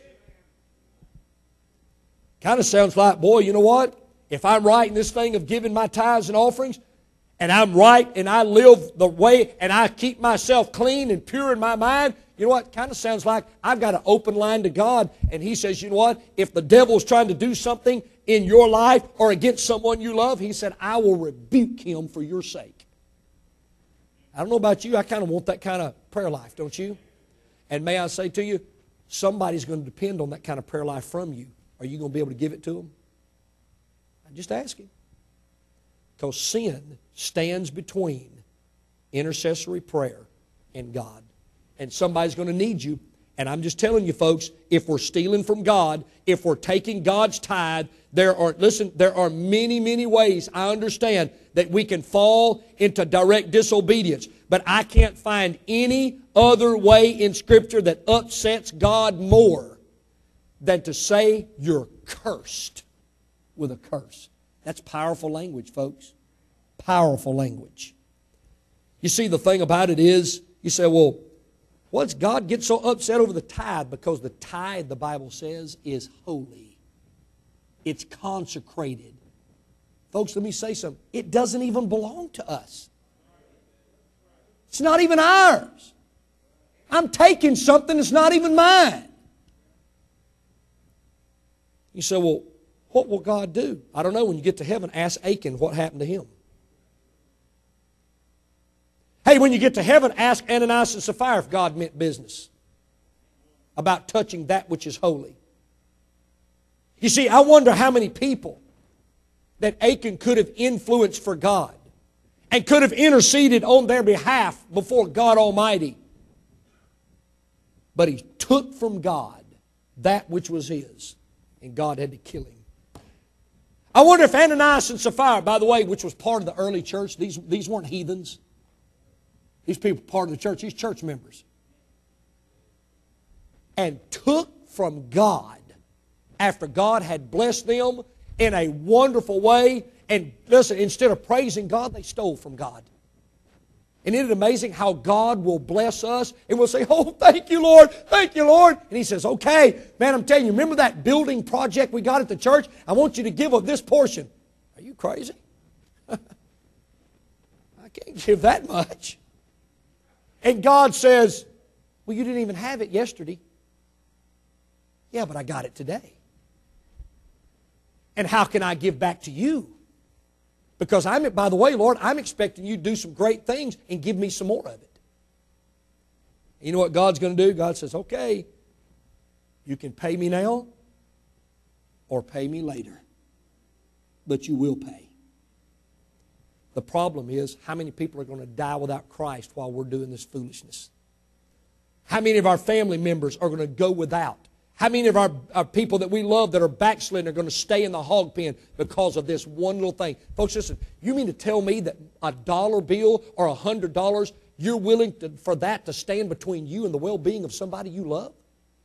Kind of sounds like, boy, you know what? If I'm right in this thing of giving my tithes and offerings, and I'm right and I live the way and I keep myself clean and pure in my mind, you know what? Kind of sounds like I've got an open line to God. And He says, you know what? If the devil's trying to do something in your life or against someone you love, He said, I will rebuke him for your sake. I don't know about you. I kind of want that kind of prayer life, don't you? And may I say to you, somebody's going to depend on that kind of prayer life from you. Are you going to be able to give it to them? I'm just asking. Because sin stands between intercessory prayer and God. And somebody's going to need you. And I'm just telling you, folks, if we're stealing from God, if we're taking God's tithe, there are, listen, there are many, many ways, I understand, that we can fall into direct disobedience. But I can't find any other way in Scripture that upsets God more than to say you're cursed with a curse. That's powerful language, folks. Powerful language. You see, the thing about it is, you say, well, what's God get so upset over the tithe? Because the tithe, the Bible says, is holy. It's consecrated. Folks, let me say something. It doesn't even belong to us. It's not even ours. I'm taking something that's not even mine. You say, well, what will God do? I don't know. When you get to heaven, ask Achan what happened to him. Hey, when you get to heaven, ask Ananias and Sapphira if God meant business about touching that which is holy. You see, I wonder how many people that Achan could have influenced for God and could have interceded on their behalf before God Almighty. But he took from God that which was his, and God had to kill him. I wonder if Ananias and Sapphira, by the way, which was part of the early church, these, these weren't heathens. These people part of the church, these church members. And took from God after God had blessed them in a wonderful way And listen, instead of praising God, they stole from God. And isn't it amazing how God will bless us and we'll say, oh, thank you, Lord, thank you, Lord. And He says, okay, man, I'm telling you, remember that building project we got at the church? I want you to give of this portion. Are you crazy? I can't give that much. And God says, well, you didn't even have it yesterday. Yeah, but I got it today. And how can I give back to you? Because I'm, by the way, Lord, I'm expecting you to do some great things and give me some more of it. You know what God's going to do? God says, okay, you can pay me now or pay me later. But you will pay. The problem is, how many people are going to die without Christ while we're doing this foolishness? How many of our family members are going to go without? How many of our, our people that we love that are backslidden are going to stay in the hog pen because of this one little thing? Folks, listen, you mean to tell me that a dollar bill or a hundred dollars, you're willing to, for that to stand between you and the well-being of somebody you love?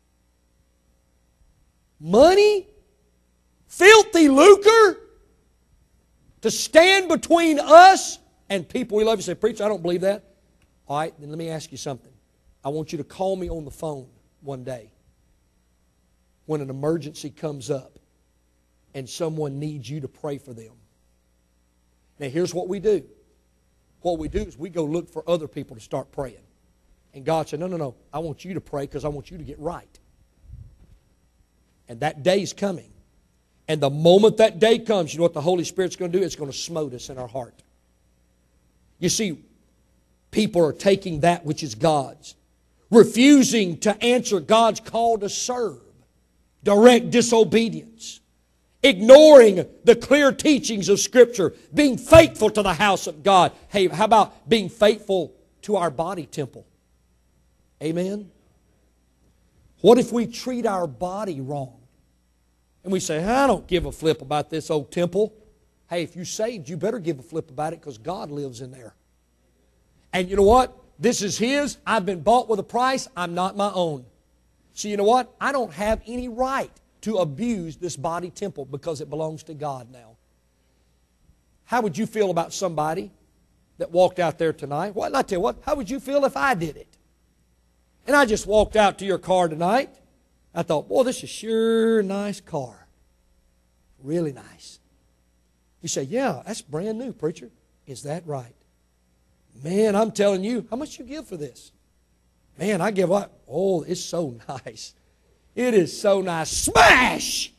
Money? Filthy lucre? To stand between us and people we love? You say, preacher, I don't believe that. All right, then let me ask you something. I want you to call me on the phone one day when an emergency comes up and someone needs you to pray for them. Now, here's what we do. What we do is we go look for other people to start praying. And God said, no, no, no, I want you to pray because I want you to get right. And that day's coming. And the moment that day comes, you know what the Holy Spirit's going to do? It's going to smote us in our heart. You see, people are taking that which is God's, refusing to answer God's call to serve. Direct disobedience. Ignoring the clear teachings of Scripture. Being faithful to the house of God. Hey, how about being faithful to our body temple? Amen? What if we treat our body wrong? And we say, I don't give a flip about this old temple. Hey, if you're saved, you better give a flip about it because God lives in there. And you know what? This is His. I've been bought with a price. I'm not my own. So you know what? I don't have any right to abuse this body temple because it belongs to God now. How would you feel about somebody that walked out there tonight? Well, I tell you what, how would you feel if I did it? And I just walked out to your car tonight. I thought, boy, this is sure a nice car. Really nice. You say, yeah, that's brand new, preacher. Is that right? Man, I'm telling you, how much you give for this? Man, I give up. Oh, it's so nice. It is so nice. Smash!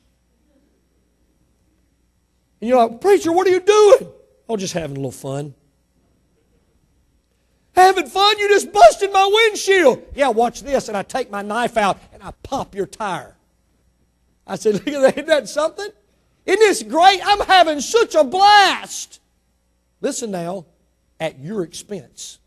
And you're like, preacher, what are you doing? Oh, just having a little fun. Having fun? You just busted my windshield. Yeah, watch this. And I take my knife out and I pop your tire. I said, look at that. Isn't that something? Isn't this great? I'm having such a blast. Listen now, at your expense.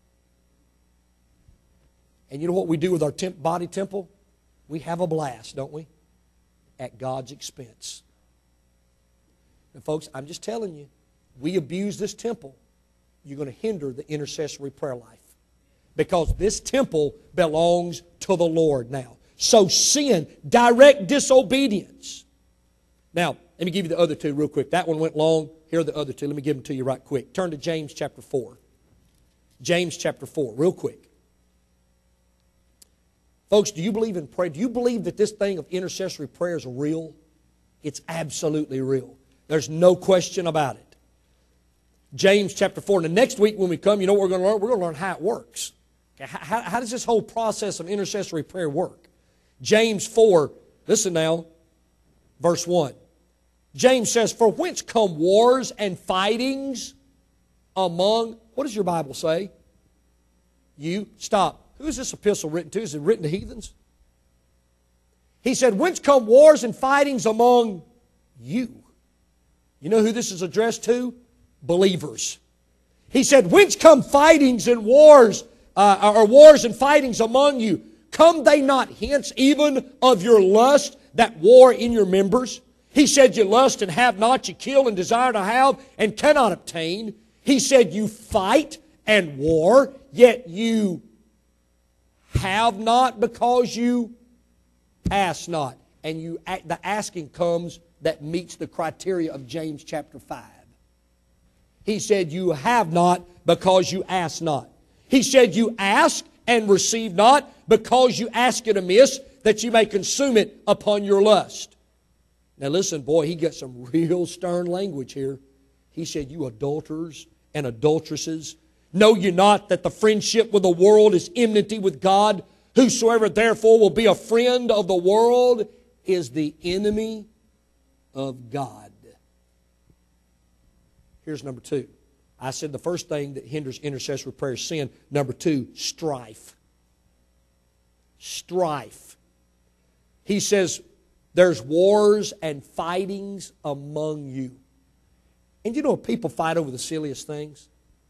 And you know what we do with our temp body temple? We have a blast, don't we? At God's expense. And folks, I'm just telling you, we abuse this temple, you're going to hinder the intercessory prayer life. Because this temple belongs to the Lord now. So sin, direct disobedience. Now, let me give you the other two real quick. That one went long. Here are the other two. Let me give them to you right quick. Turn to James chapter four. James chapter four, real quick. Folks, do you believe in prayer? Do you believe that this thing of intercessory prayer is real? It's absolutely real. There's no question about it. James chapter four. And the next week when we come, you know what we're going to learn? We're going to learn how it works. Okay, how, how does this whole process of intercessory prayer work? James four, listen now, verse one. James says, for whence come wars and fightings among, what does your Bible say? You, stop. Who is this epistle written to? Is it written to heathens? He said, whence come wars and fightings among you? You know who this is addressed to? Believers. He said, whence come fightings and wars, uh, or wars and fightings among you? Come they not hence even of your lust that war in your members? He said, you lust and have not, you kill and desire to have and cannot obtain. He said, you fight and war, yet you have not because you ask not. And you the asking comes that meets the criteria of James chapter five. He said, you have not because you ask not. He said, you ask and receive not because you ask it amiss, that you may consume it upon your lust. Now listen, boy, he got some real stern language here. He said, you adulterers and adulteresses, know ye not that the friendship with the world is enmity with God? Whosoever therefore will be a friend of the world is the enemy of God. Here's number two. I said the first thing that hinders intercessory prayer is sin. Number two, strife. Strife. He says, there's wars and fightings among you. And you know, people fight over the silliest things.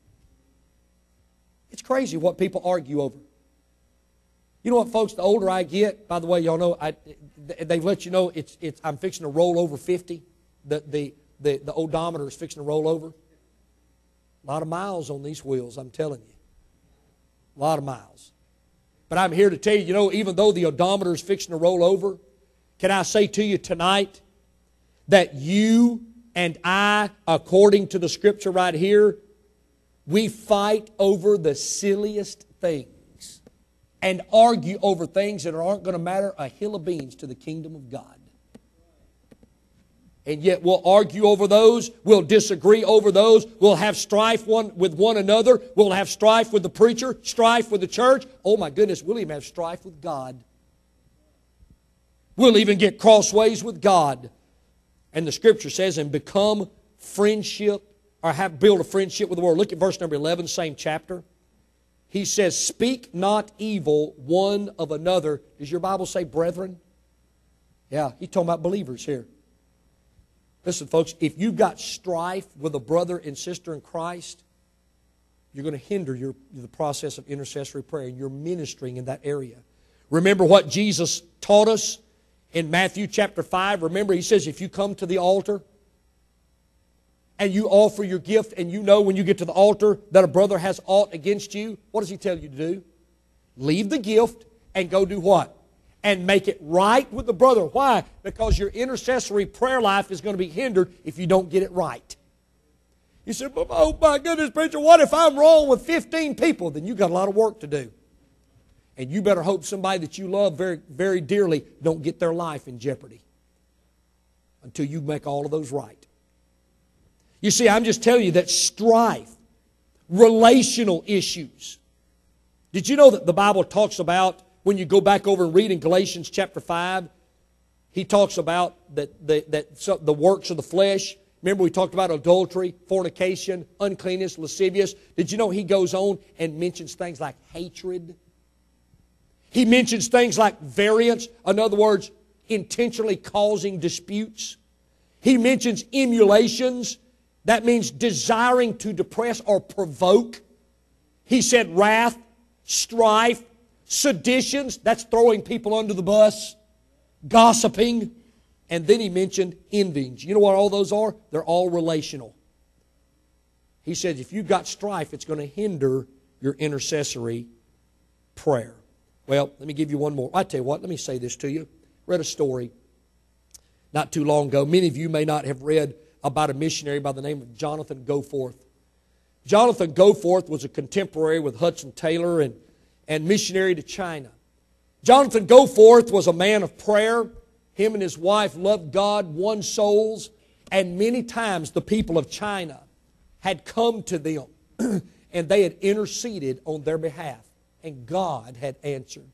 It's crazy what people argue over. You know what, folks, the older I get, by the way, y'all know, I, they've let you know it's, it's, I'm fixing to roll over fifty. The, the, the, the odometer is fixing to roll over. A lot of miles on these wheels, I'm telling you. A lot of miles. But I'm here to tell you, you know, even though the odometer is fixing to roll over, can I say to you tonight that you and I, according to the Scripture right here, we fight over the silliest things and argue over things that aren't going to matter a hill of beans to the kingdom of God. And yet we'll argue over those, we'll disagree over those, we'll have strife one with one another, we'll have strife with the preacher, strife with the church. Oh my goodness, we'll even have strife with God. We'll even get crossways with God. And the Scripture says, and become friendship, or have build a friendship with the world. Look at verse number eleven, same chapter. He says, speak not evil one of another. Does your Bible say brethren? Yeah, he's talking about believers here. Listen, folks, if you've got strife with a brother and sister in Christ, you're going to hinder your, the process of intercessory prayer, and you're ministering in that area. Remember what Jesus taught us in Matthew chapter five. Remember, He says, if you come to the altar and you offer your gift, and you know when you get to the altar that a brother has aught against you, what does He tell you to do? Leave the gift and go do what? And make it right with the brother. Why? Because your intercessory prayer life is going to be hindered if you don't get it right. You said, oh my goodness, preacher, what if I'm wrong with fifteen people? Then you've got a lot of work to do. And you better hope somebody that you love very, very dearly don't get their life in jeopardy until you make all of those right. You see, I'm just telling you that strife, relational issues. Did you know that the Bible talks about, when you go back over and read in Galatians chapter five, he talks about that the, that so, the works of the flesh. Remember we talked about adultery, fornication, uncleanness, lascivious. Did you know he goes on and mentions things like hatred? He mentions things like variance. In other words, intentionally causing disputes. He mentions emulations. That means desiring to depress or provoke. He said wrath, strife, seditions, that's throwing people under the bus, gossiping, and then he mentioned envyings. You know what all those are? They're all relational. He said if you've got strife, it's going to hinder your intercessory prayer. Well, let me give you one more. I tell you what, let me say this to you. Read a story not too long ago. Many of you may not have read about a missionary by the name of Jonathan Goforth. Jonathan Goforth was a contemporary with Hudson Taylor and and missionary to China. Jonathan Goforth was a man of prayer. Him and his wife loved God, won souls, and many times the people of China had come to them and they had interceded on their behalf, and God had answered.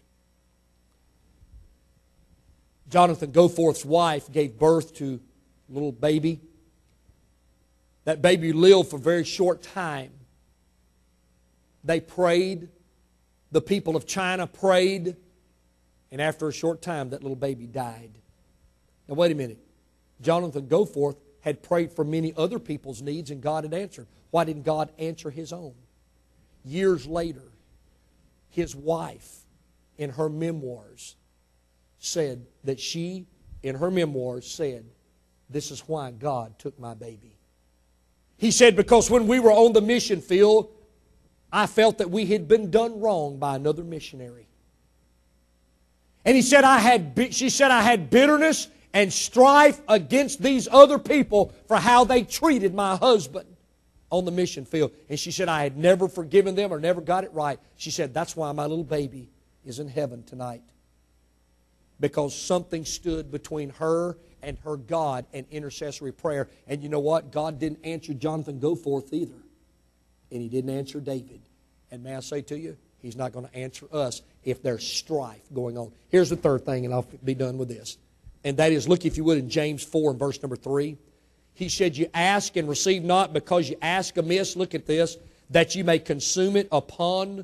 Jonathan Goforth's wife gave birth to a little baby. That baby lived for a very short time. They prayed. The people of China prayed, and after a short time, that little baby died. Now, wait a minute. Jonathan Goforth had prayed for many other people's needs, and God had answered. Why didn't God answer his own? Years later, his wife, in her memoirs, said that she, in her memoirs, said, this is why God took my baby. He said, because when we were on the mission field, I felt that we had been done wrong by another missionary. And he said, I had, she said, I had bitterness and strife against these other people for how they treated my husband. on the mission field. And she said, I had never forgiven them or never got it right. She said, that's why my little baby is in heaven tonight. Because something stood between her and her God and intercessory prayer. And you know what? God didn't answer Jonathan Goforth either. And He didn't answer David. And may I say to you, He's not going to answer us if there's strife going on. Here's the third thing, and I'll be done with this. And that is, look if you would in James four and verse number three. He said, you ask and receive not because you ask amiss, look at this, that you may consume it upon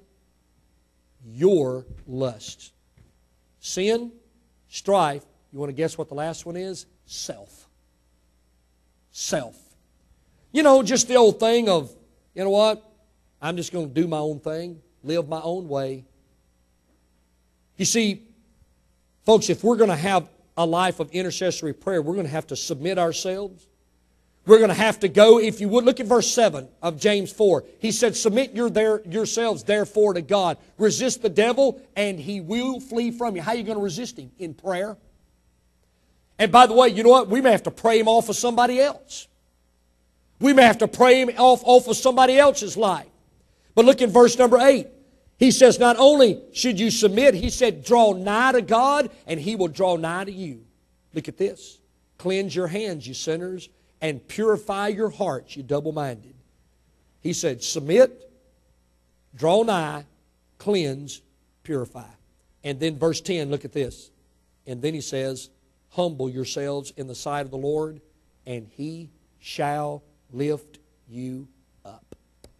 your lusts. Sin, strife, you want to guess what the last one is? Self. Self. You know, just the old thing of, you know what? I'm just going to do my own thing, live my own way. You see, folks, if we're going to have a life of intercessory prayer, we're going to have to submit ourselves. We're going to have to go, if you would, look at verse seven of James four. He said, submit your there, yourselves therefore to God. Resist the devil and he will flee from you. How are you going to resist him? In prayer. And by the way, you know what? We may have to pray him off of somebody else. We may have to pray him off, off of somebody else's life. But look at verse number eight. He says, not only should you submit, he said, draw nigh to God, and He will draw nigh to you. Look at this. Cleanse your hands, you sinners, and purify your hearts, you double-minded. He said, submit, draw nigh, cleanse, purify. And then verse ten, look at this. And then he says, humble yourselves in the sight of the Lord, and He shall lift you up.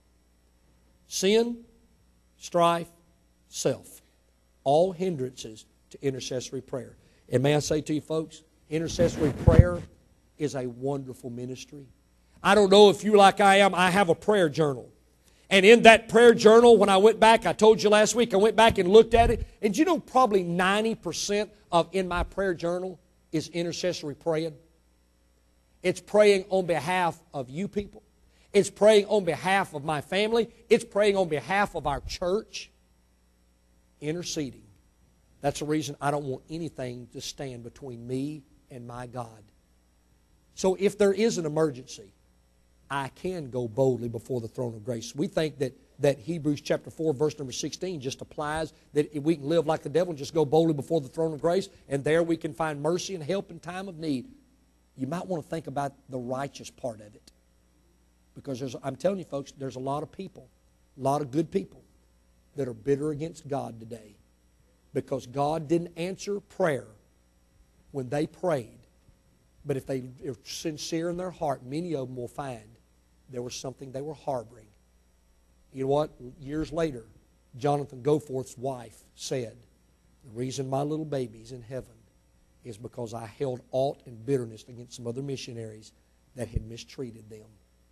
Sin, strife, self. All hindrances to intercessory prayer. And may I say to you folks, intercessory prayer is a wonderful ministry. I don't know if you like I am, I have a prayer journal. And in that prayer journal, when I went back, I told you last week, I went back and looked at it. And you know probably ninety percent of in my prayer journal is intercessory praying. It's praying on behalf of you people. It's praying on behalf of my family. It's praying on behalf of our church. Interceding. That's the reason I don't want anything to stand between me and my God. So if there is an emergency, I can go boldly before the throne of grace. We think that, that Hebrews chapter four, verse number sixteen just applies, that we can live like the devil and just go boldly before the throne of grace, and there we can find mercy and help in time of need. You might want to think about the righteous part of it. Because there's, I'm telling you folks, there's a lot of people, a lot of good people that are bitter against God today. Because God didn't answer prayer when they prayed. But if they are sincere in their heart, many of them will find there was something they were harboring. You know what? Years later, Jonathan Goforth's wife said, the reason my little baby's in heaven is because I held aught in bitterness against some other missionaries that had mistreated them.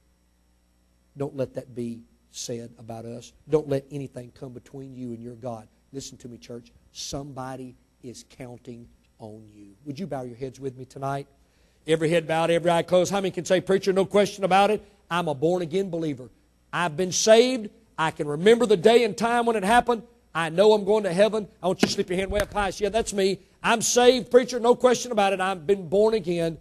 Don't let that be said about us. Don't let anything come between you and your God. Listen to me, church. Somebody is counting on you. Would you bow your heads with me tonight? Every head bowed, every eye closed. How many can say, preacher, no question about it, I'm a born-again believer. I've been saved. I can remember the day and time when it happened. I know I'm going to heaven. I want you to slip your hand way up high. Yeah, that's me. I'm saved, preacher, no question about it. I've been born again.